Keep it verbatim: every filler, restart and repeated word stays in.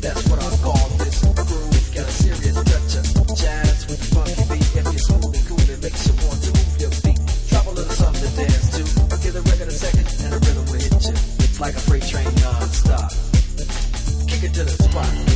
That's what I call this groove. Got a serious touch of jazz with the funky beat. If you're smooth and cool, it makes you want to move your feet. Drop a little something to dance to. Give the record a second and the rhythm will hit you. It's like a freight train non-stop. Kick it to the spot.